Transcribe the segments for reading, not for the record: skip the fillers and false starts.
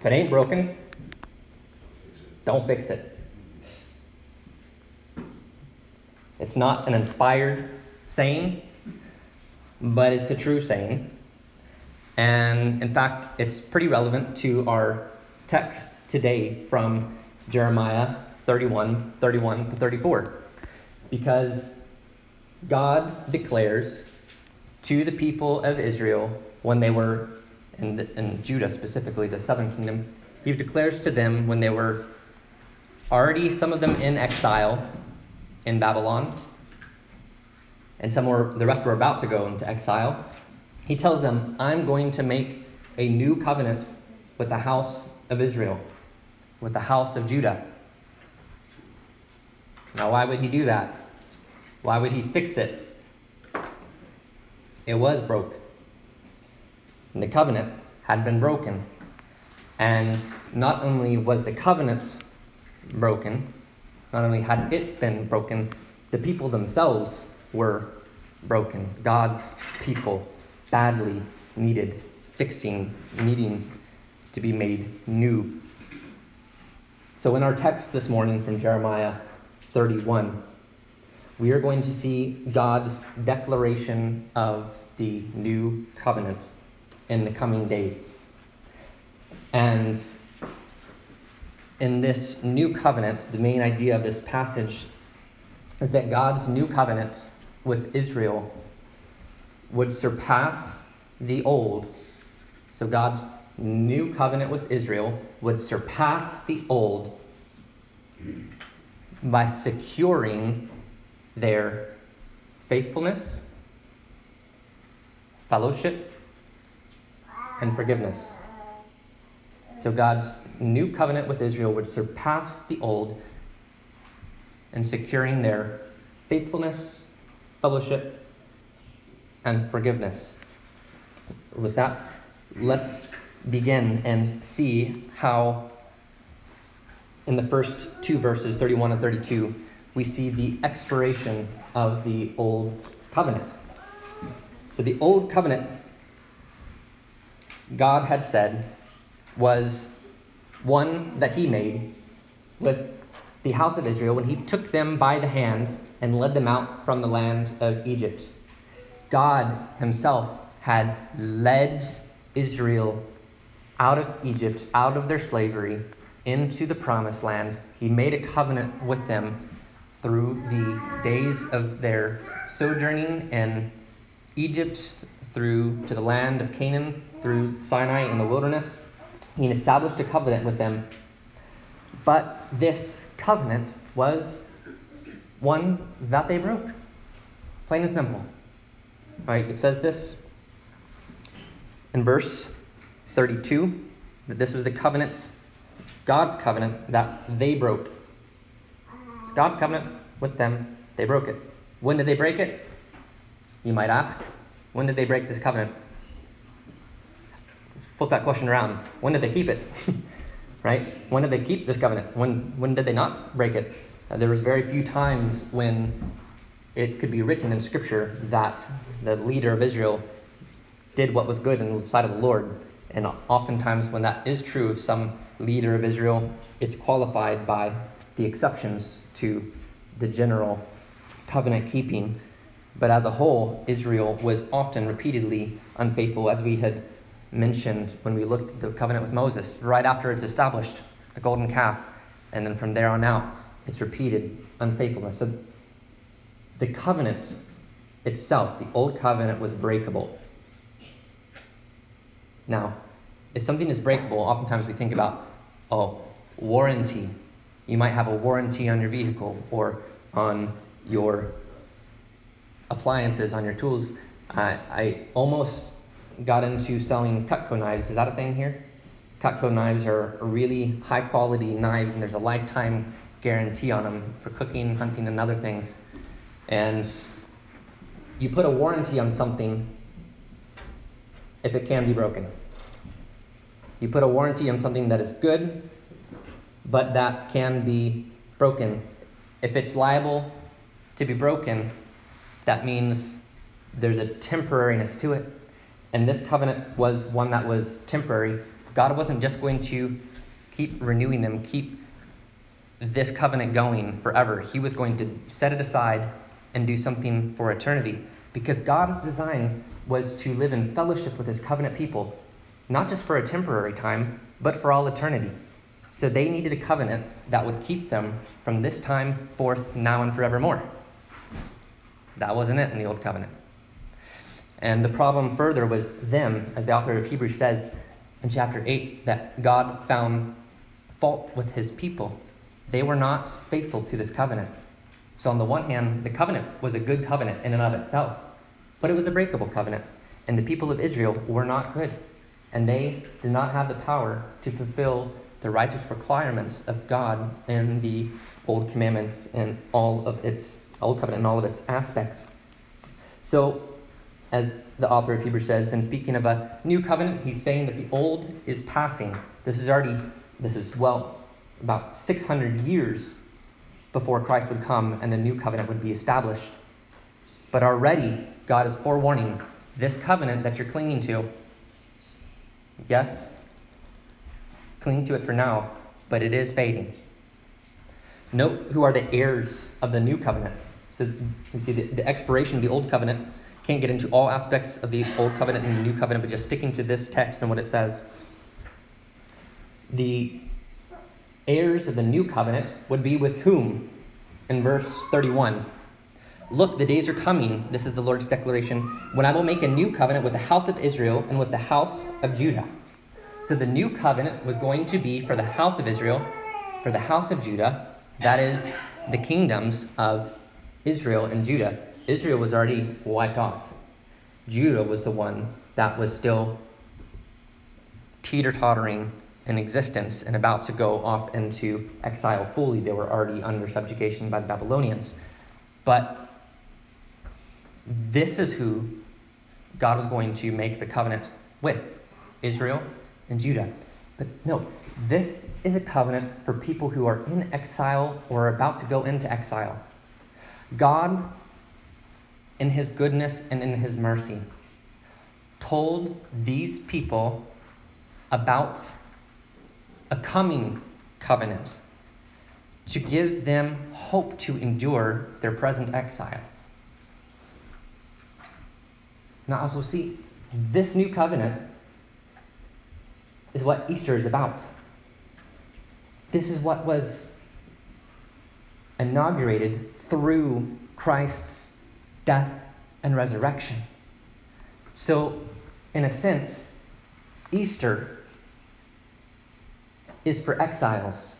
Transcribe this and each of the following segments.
If it ain't broken, don't fix it. It's not an inspired saying, but it's a true saying. And in fact, it's pretty relevant to our text today from Jeremiah 31 to 34. Because God declares to the people of Israel when they were, in Judah specifically, the southern kingdom, he declares to them when they were already, some of them in exile in Babylon, and the rest were about to go into exile. He tells them, I'm going to make a new covenant with the house of Israel, with the house of Judah. Now, why would he do that? Why would he fix it? It was broke. And the covenant had been broken. And not only was the covenant broken, not only had it been broken, the people themselves were broken. God's people badly needed fixing, needing to be made new. So in our text this morning from Jeremiah 31, we are going to see God's declaration of the new covenant in the coming days. And in this new covenant, the main idea of this passage is that God's new covenant with Israel would surpass the old. So God's new covenant with Israel would surpass the old by securing their faithfulness, fellowship, and forgiveness. So God's new covenant with Israel would surpass the old in securing their faithfulness, fellowship, and forgiveness. With that, let's begin and see how in the first two verses, 31 and 32, we see the expiration of the old covenant. So the old covenant, God had said, was one that he made with the house of Israel when he took them by the hands and led them out from the land of Egypt. God himself had led Israel out of Egypt, out of their slavery, into the promised land. He made a covenant with them through the days of their sojourning in Egypt, through to the land of Canaan, through Sinai in the wilderness. He established a covenant with them. But this covenant was one that they broke. Plain and simple. Right? It says this in verse 32, that this was the covenant, God's covenant, that they broke. God's covenant with them, they broke it. When did they break it? You might ask. When did they break this covenant? Flip that question around. When did they keep it? Right? When did they keep this covenant? When did they not break it? There was very few times when it could be written in Scripture that the leader of Israel did what was good in the sight of the Lord. And oftentimes when that is true of some leader of Israel, it's qualified by the exceptions to the general covenant keeping. But as a whole, Israel was often repeatedly unfaithful, as we had mentioned when we looked at the covenant with Moses. Right after it's established, the golden calf, and then from there on out, it's repeated unfaithfulness. So the covenant itself, the old covenant, was breakable. Now, if something is breakable, oftentimes we think about, warranty. You might have a warranty on your vehicle or on your appliances, on your tools. I almost got into selling Cutco knives. Is that a thing here? Cutco knives are really high quality knives, and there's a lifetime guarantee on them for cooking, hunting, and other things. And you put a warranty on something if it can be broken. You put a warranty on something that is good, but that can be broken. If it's liable to be broken, that means there's a temporariness to it. And this covenant was one that was temporary. God wasn't just going to keep renewing them, keep this covenant going forever. He was going to set it aside and do something for eternity, because God's design was to live in fellowship with his covenant people, not just for a temporary time, but for all eternity. So they needed a covenant that would keep them from this time forth, now and forevermore. That wasn't it in the Old Covenant. And the problem further was them, as the author of Hebrews says in chapter 8, that God found fault with his people. They were not faithful to this covenant. So on the one hand, the covenant was a good covenant in and of itself, but it was a breakable covenant, and the people of Israel were not good, and they did not have the power to fulfill the righteous requirements of God in the Old Commandments and all of its Old Covenant and all of its aspects. So, as the author of Hebrews says, in speaking of a new covenant, he's saying that the old is passing. This is about 600 years before Christ would come and the new covenant would be established. But already, God is forewarning this covenant that you're clinging to. Yes, cling to it for now, but it is fading. Note who are the heirs of the new covenant. So you see the expiration of the old covenant. Can't get into all aspects of the old covenant and the new covenant, but just sticking to this text and what it says. The heirs of the new covenant would be with whom? In verse 31. Look, the days are coming, this is the Lord's declaration, when I will make a new covenant with the house of Israel and with the house of Judah. So the new covenant was going to be for the house of Israel, for the house of Judah, that is the kingdoms of Israel and Judah. Israel was already wiped off. Judah was the one that was still teeter-tottering in existence and about to go off into exile fully. They were already under subjugation by the Babylonians. But this is who God was going to make the covenant with, Israel and Judah. But no, this is a covenant for people who are in exile or about to go into exile. God, in his goodness and in his mercy, told these people about a coming covenant to give them hope to endure their present exile. Now, as we'll see, this new covenant is what Easter is about. This is what was inaugurated through Christ's death and resurrection. So, in a sense, Easter is for exiles.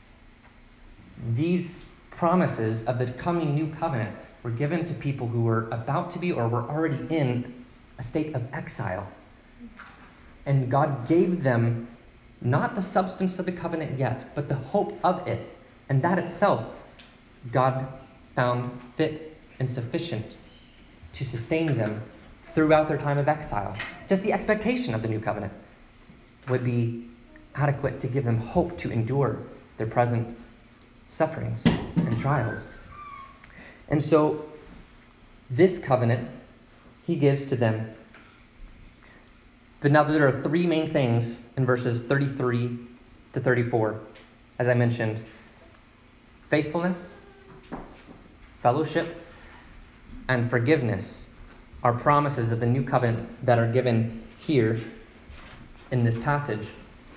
These promises of the coming new covenant were given to people who were about to be or were already in a state of exile. And God gave them not the substance of the covenant yet, but the hope of it. And that itself, God found fit and sufficient to sustain them throughout their time of exile. Just the expectation of the new covenant would be adequate to give them hope to endure their present sufferings and trials. And so, this covenant he gives to them. But now there are three main things in verses 33 to 34. As I mentioned, faithfulness, fellowship, and forgiveness are promises of the new covenant that are given here in this passage.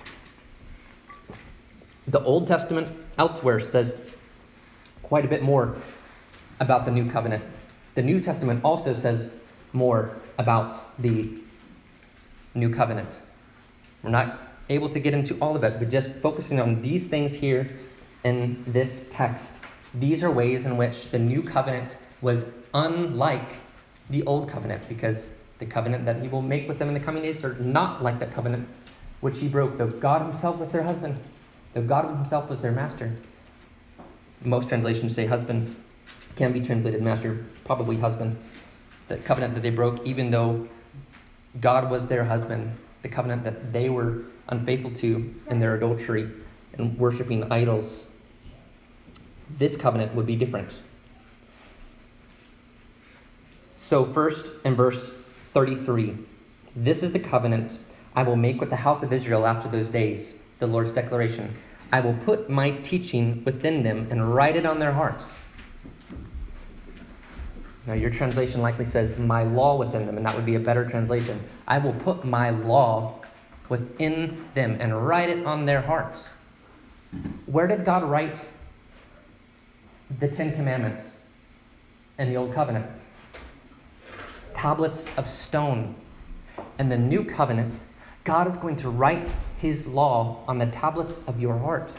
The Old Testament elsewhere says quite a bit more about the new covenant. The New Testament also says more about the new covenant. We're not able to get into all of it, but just focusing on these things here in this text. These are ways in which the new covenant was unlike the old covenant, because the covenant that he will make with them in the coming days are not like the covenant which he broke, though God himself was their husband, though God himself was their master. Most translations say husband, can be translated master, probably husband. The covenant that they broke, even though God was their husband, the covenant that they were unfaithful to in their adultery and worshiping idols. This covenant would be different. So first, in verse 33, this is the covenant I will make with the house of Israel after those days, the Lord's declaration. I will put my teaching within them and write it on their hearts. Now, your translation likely says, my law within them, and that would be a better translation. I will put my law within them and write it on their hearts. Where did God write the Ten Commandments in the Old Covenant? Tablets of stone. In the New Covenant, God is going to write his law on the tablets of your heart.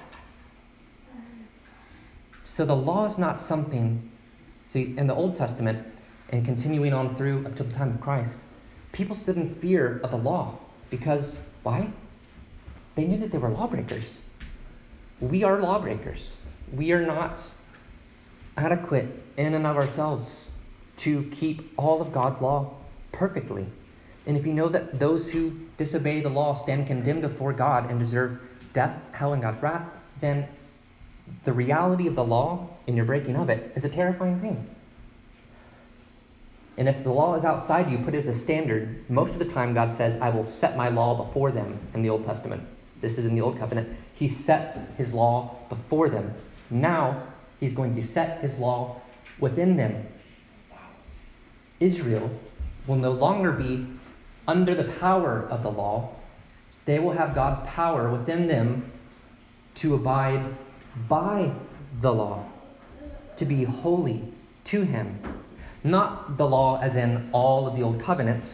So the law is not something... See, in the Old Testament, and continuing on through up to the time of Christ, people stood in fear of the law. Because, why? They knew that they were lawbreakers. We are lawbreakers. We are not adequate in and of ourselves to keep all of God's law perfectly. And if you know that those who disobey the law stand condemned before God and deserve death, hell, and God's wrath, then the reality of the law and your breaking of it is a terrifying thing. And if the law is outside you, put as a standard, most of the time God says, I will set my law before them in the Old Testament. This is in the Old Covenant. He sets his law before them. Now, he's going to set his law within them. Israel will no longer be under the power of the law. They will have God's power within them to abide by the law, to be holy to him. Not the law as in all of the Old Covenant,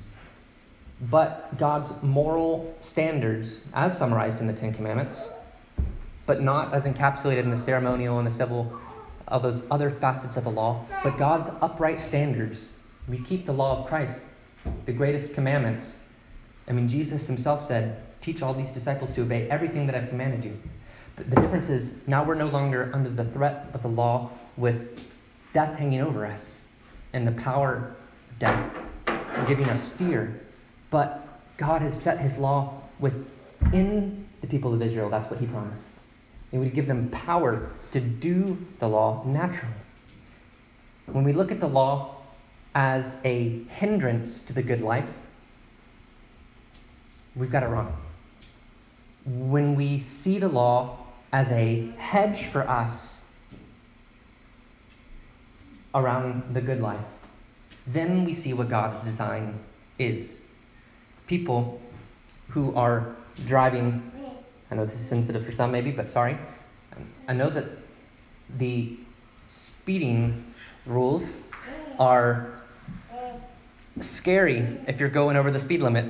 but God's moral standards as summarized in the Ten Commandments, but not as encapsulated in the ceremonial and the civil of those other facets of the law, but God's upright standards. We keep the law of Christ, the greatest commandments. I mean, Jesus himself said, teach all these disciples to obey everything that I've commanded you. But the difference is, now we're no longer under the threat of the law with death hanging over us and the power of death giving us fear. But God has set his law within the people of Israel. That's what he promised. He would give them power to do the law naturally. When we look at the law as a hindrance to the good life, we've got it wrong. When we see the law as a hedge for us around the good life, then we see what God's design is. People who are driving, I know this is sensitive for some maybe, but sorry. I know that the speeding rules are scary if you're going over the speed limit.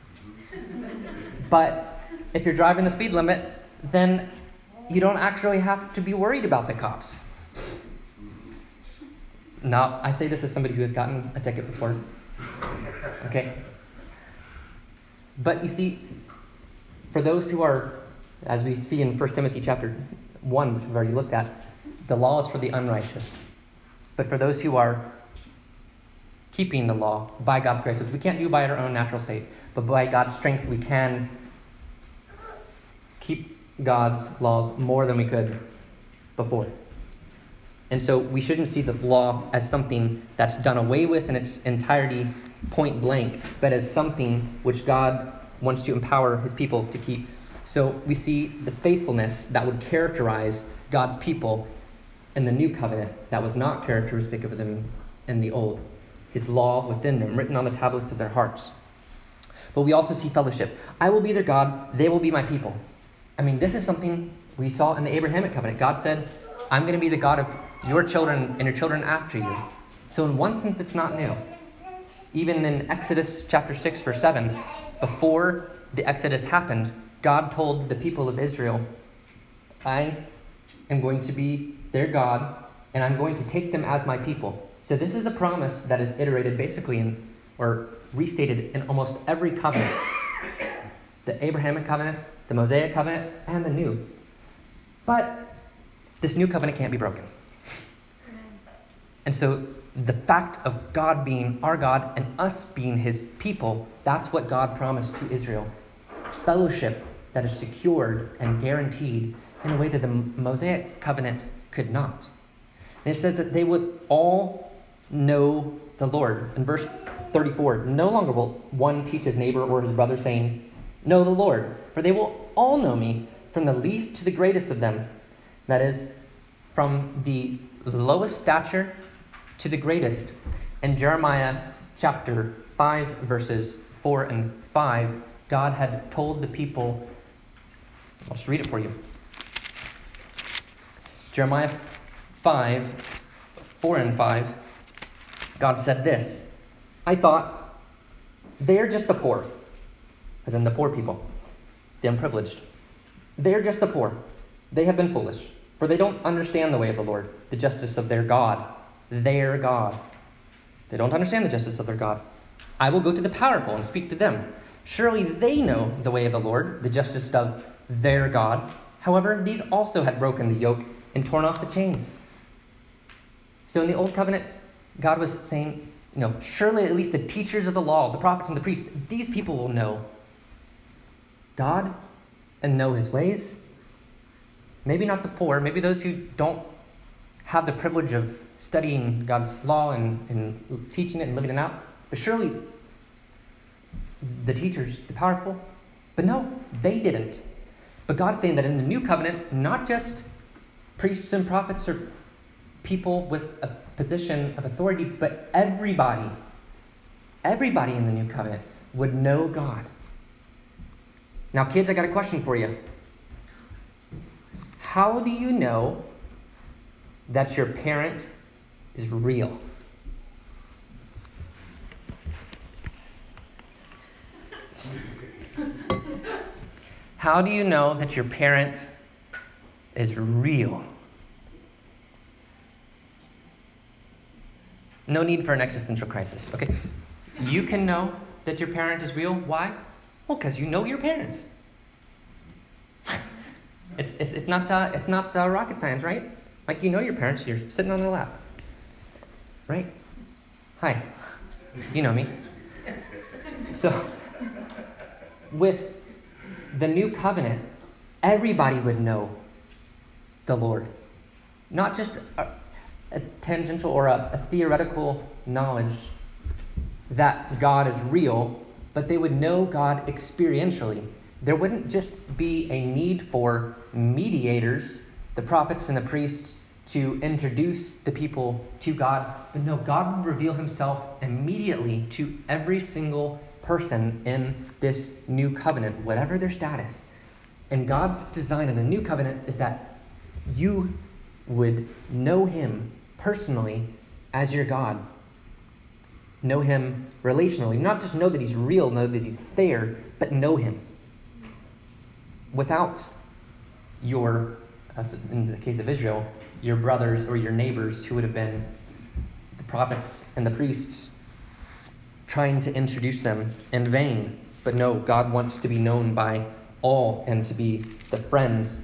But if you're driving the speed limit, then you don't actually have to be worried about the cops. Now, I say this as somebody who has gotten a ticket before. Okay? But you see, for those who are, as we see in 1 Timothy chapter 1, which we've already looked at, the law is for the unrighteous. But for those who are keeping the law by God's grace, which we can't do by our own natural state, but by God's strength we can keep God's laws more than we could before. And so we shouldn't see the law as something that's done away with in its entirety, point blank, but as something which God wants to empower his people to keep. So we see the faithfulness that would characterize God's people in the new covenant that was not characteristic of them in the old. His law within them, written on the tablets of their hearts. But we also see fellowship. I will be their God, they will be my people. I mean, this is something we saw in the Abrahamic covenant. God said, I'm going to be the God of your children and your children after you. So in one sense, it's not new. Even in Exodus chapter 6, verse 7, before the Exodus happened, God told the people of Israel, I am going to be their God, and I'm going to take them as my people. So this is a promise that is iterated basically or restated in almost every covenant. The Abrahamic covenant, the Mosaic covenant, and the new. But this new covenant can't be broken. And so the fact of God being our God and us being his people, that's what God promised to Israel. Fellowship that is secured and guaranteed in a way that the Mosaic covenant could not. And it says that they would all know the Lord. In verse 34, no longer will one teach his neighbor or his brother, saying, know the Lord, for they will all know me, from the least to the greatest of them. That is, from the lowest stature to the greatest. In Jeremiah chapter 5, verses 4 and 5, God had told the people, I'll just read it for you. Jeremiah 5, 4 and 5, God said this, I thought, they are just the poor, as in the poor people, the unprivileged. They are just the poor. They have been foolish, for they don't understand the way of the Lord, the justice of their God. Their God. They don't understand the justice of their God. I will go to the powerful and speak to them. Surely they know the way of the Lord, the justice of their God. However, these also had broken the yoke and torn off the chains. So in the Old Covenant, God was saying, surely at least the teachers of the law, the prophets and the priests, these people will know God and know his ways. Maybe not the poor, maybe those who don't have the privilege of studying God's law and teaching it and living it out. But surely the teachers, the powerful, but no, they didn't. But God's saying that in the new covenant, not just priests and prophets or people with a position of authority, but everybody in the new covenant would know God. Now, kids, I got a question for you. How do you know that your parent is real? How do you know that your parent is real? No need for an existential crisis, okay? You can know that your parent is real. Why? Well, because you know your parents. It's not rocket science, right? Like, you know your parents. You're sitting on their lap, right? Hi, you know me. So, with the new covenant, everybody would know the Lord, not just a tangential or a theoretical knowledge that God is real, but they would know God experientially. There wouldn't just be a need for mediators, the prophets and the priests, to introduce the people to God, but no, God would reveal himself immediately to every single person in this new covenant, whatever their status. And God's design in the new covenant is that you would know him personally as your God. Know him relationally. Not just know that he's real, know that he's there, but know him. Without your, in the case of Israel, your brothers or your neighbors who would have been the prophets and the priests trying to introduce them in vain. But no, God wants to be known by all and to be the friends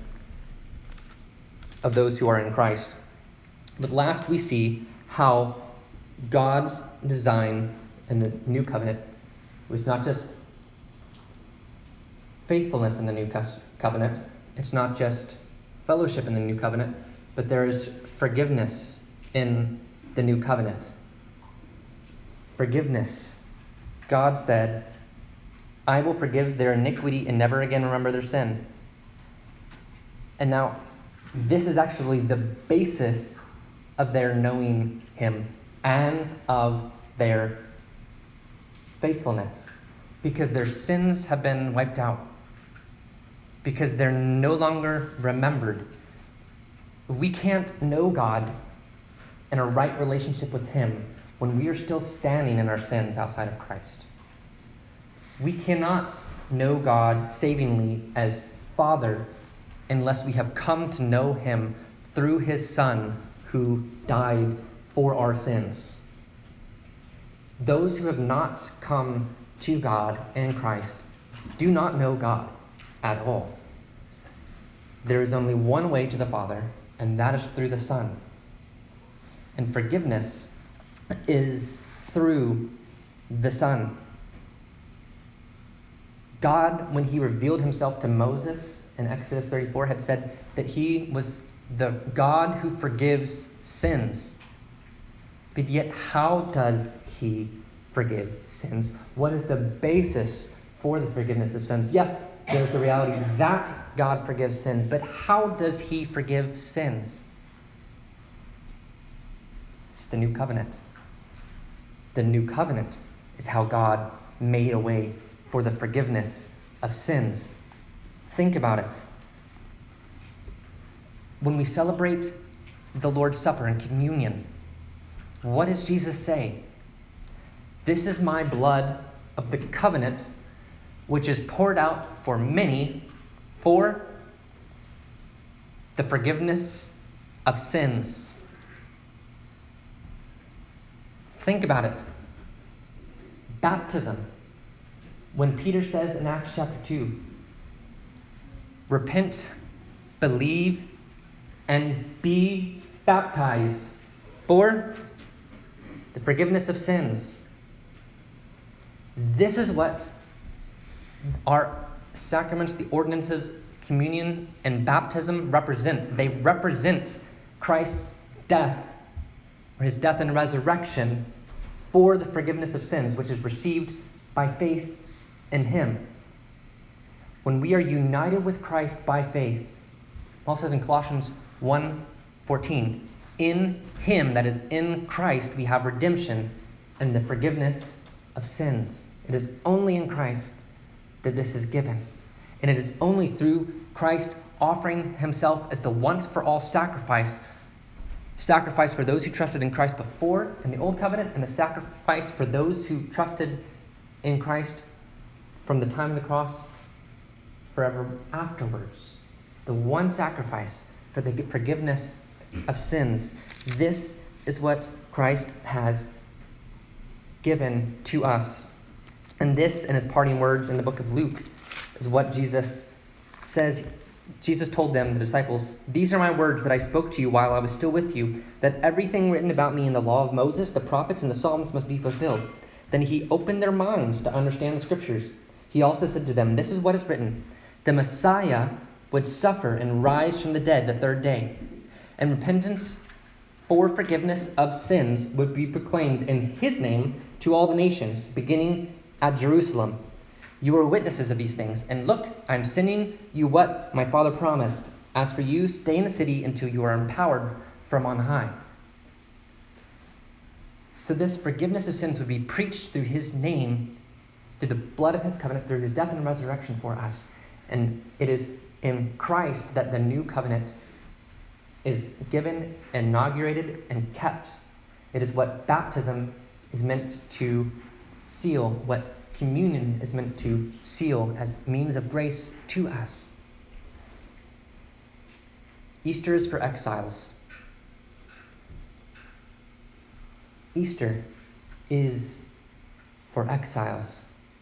of those who are in Christ. But last we see how God's design in the new covenant was not just faithfulness in the new covenant, it's not just fellowship in the new covenant, but there is forgiveness in the new covenant. Forgiveness. God said, I will forgive their iniquity and never again remember their sin. And now, this is actually the basis of their knowing him and of their faithfulness. Because their sins have been wiped out. Because they're no longer remembered. We can't know God in a right relationship with him when we are still standing in our sins outside of Christ. We cannot know God savingly as Father unless we have come to know him through his Son who died for our sins. Those who have not come to God in Christ do not know God at all. There is only one way to the Father, and that is through the Son. And forgiveness is through the Son. God, when he revealed himself to Moses in Exodus 34, had said that he was the God who forgives sins. But yet, how does he forgive sins? What is the basis for the forgiveness of sins? Yes, there's the reality that God forgives sins, but how does he forgive sins? It's the new covenant. The new covenant is how God made a way for the forgiveness of sins. Think about it. When we celebrate the Lord's Supper and communion, what does Jesus say? This is my blood of the covenant, which is poured out for many for the forgiveness of sins. Think about it. Baptism. When Peter says in Acts chapter 2, repent, believe, and be baptized for the forgiveness of sins. This is what our sacraments, the ordinances, communion, and baptism represent. They represent Christ's death, or his death and resurrection, for the forgiveness of sins, which is received by faith in him. When we are united with Christ by faith, Paul says in Colossians 1:14, in him, that is in Christ, we have redemption and the forgiveness of sins. It is only in Christ that this is given. And it is only through Christ offering himself as the once for all sacrifice for those who trusted in Christ before in the old covenant, and the sacrifice for those who trusted in Christ from the time of the cross forever afterwards. The one sacrifice for the forgiveness of sins. This is what Christ has given to us. And this, in his parting words in the book of Luke, is what Jesus says. Jesus told them, the disciples, "These are my words that I spoke to you while I was still with you, that everything written about me in the law of Moses, the prophets, and the Psalms must be fulfilled." Then he opened their minds to understand the scriptures. He also said to them, "This is what is written. The Messiah would suffer and rise from the dead the third day, and repentance for forgiveness of sins would be proclaimed in his name to all the nations, beginning at Jerusalem. You are witnesses of these things. And look, I am sending you what my Father promised. As for you, stay in the city until you are empowered from on high." So this forgiveness of sins would be preached through his name, through the blood of his covenant, through his death and resurrection for us. And it is in Christ that the new covenant is given, inaugurated, and kept. It is what baptism is meant to seal, what communion is meant to seal as means of grace to us. Easter is for exiles. Easter is for exiles.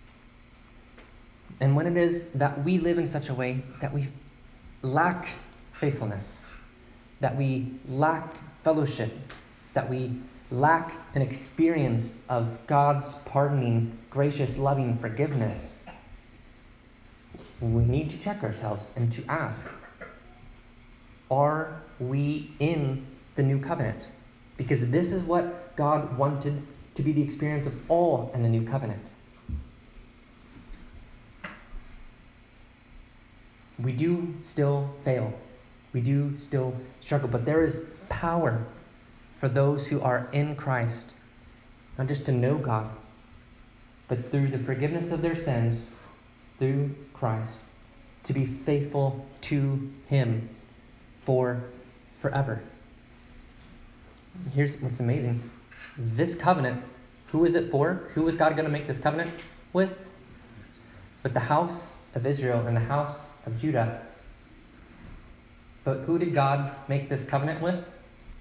And when it is that we live in such a way that we lack faithfulness, that we lack fellowship, that we lack an experience of God's pardoning, gracious, loving forgiveness, we need to check ourselves and to ask, are we in the new covenant? Because this is what God wanted to be the experience of all in the new covenant. We do still fail. We do still struggle, but there is power for those who are in Christ, not just to know God, but through the forgiveness of their sins, through Christ, to be faithful to him forever. Here's what's amazing. This covenant, who is it for? Who is God going to make this covenant with? With the house of Israel and the house of Judah. But who did God make this covenant with?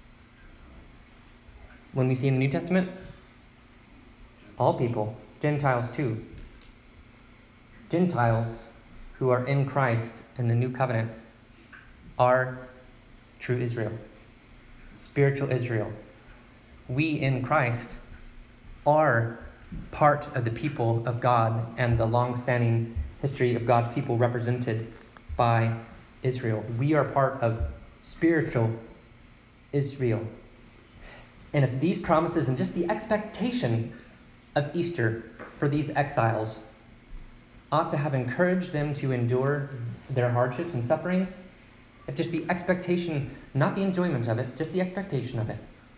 When we see in the New Testament, all people, Gentiles too. Gentiles who are in Christ in the new covenant are true Israel, spiritual Israel. We in Christ are part of the people of God and the long-standing history of God's people represented by Israel. We are part of spiritual Israel. And if these promises and just the expectation of Easter for these exiles ought to have encouraged them to endure their hardships and sufferings, if just the expectation, not the enjoyment of it, just the expectation of it.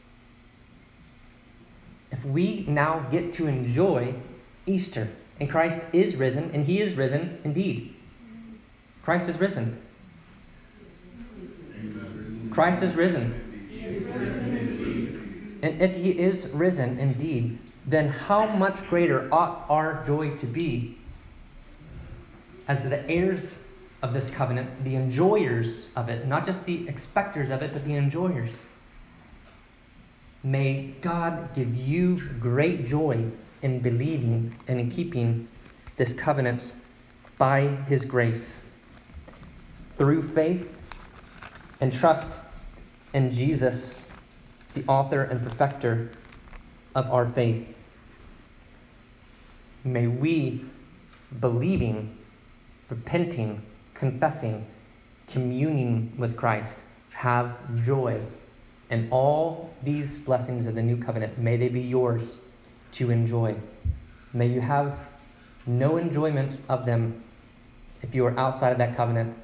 If we now get to enjoy Easter, and Christ is risen, and he is risen indeed. Christ is risen. Christ is risen. And if he is risen indeed, then how much greater ought our joy to be as the heirs of this covenant, the enjoyers of it, not just the expectors of it, but the enjoyers. May God give you great joy in believing and in keeping this covenant by his grace through faith and trust in Jesus, the author and perfecter of our faith. May we, believing, repenting, confessing, communing with Christ, have joy in all these blessings of the new covenant. May they be yours to enjoy. May you have no enjoyment of them if you are outside of that covenant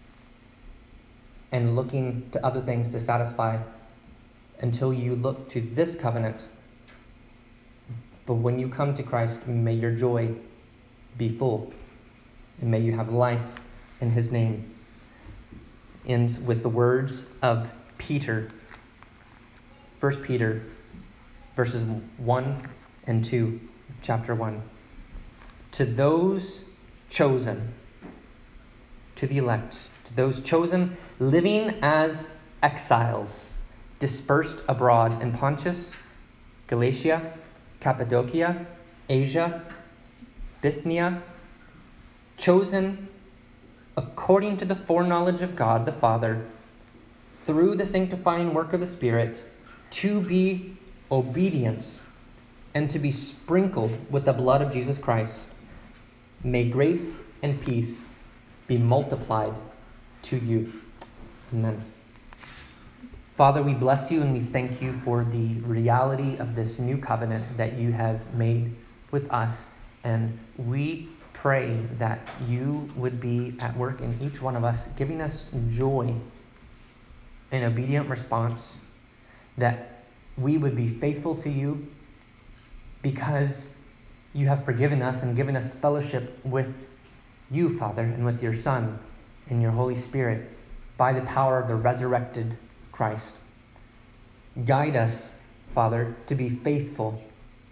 and looking to other things to satisfy until you look to this covenant. But when you come to Christ, may your joy be full, and may you have life in his name. Ends with the words of Peter. 1 Peter verses 1 and 2, chapter 1. To those chosen, to the elect, to those chosen living as exiles, dispersed abroad in Pontus, Galatia, Cappadocia, Asia, Bithynia, chosen according to the foreknowledge of God the Father, through the sanctifying work of the Spirit, to be obedience and to be sprinkled with the blood of Jesus Christ. May grace and peace be multiplied to you. Amen. Father, we bless you and we thank you for the reality of this new covenant that you have made with us. And we pray that you would be at work in each one of us, giving us joy and obedient response, that we would be faithful to you because you have forgiven us and given us fellowship with you, Father, and with your Son and your Holy Spirit by the power of the resurrected Christ. Guide us, Father, to be faithful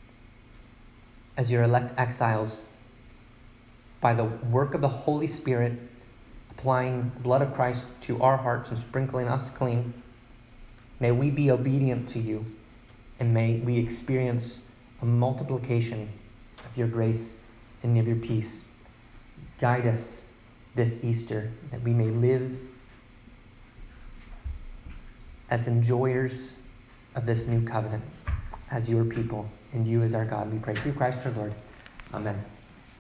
as your elect exiles by the work of the Holy Spirit, applying the blood of Christ to our hearts and sprinkling us clean. May we be obedient to you, and may we experience a multiplication of your grace and of your peace. Guide us this Easter, that we may live as enjoyers of this new covenant, as your people, and you as our God. We pray through Christ our Lord. Amen.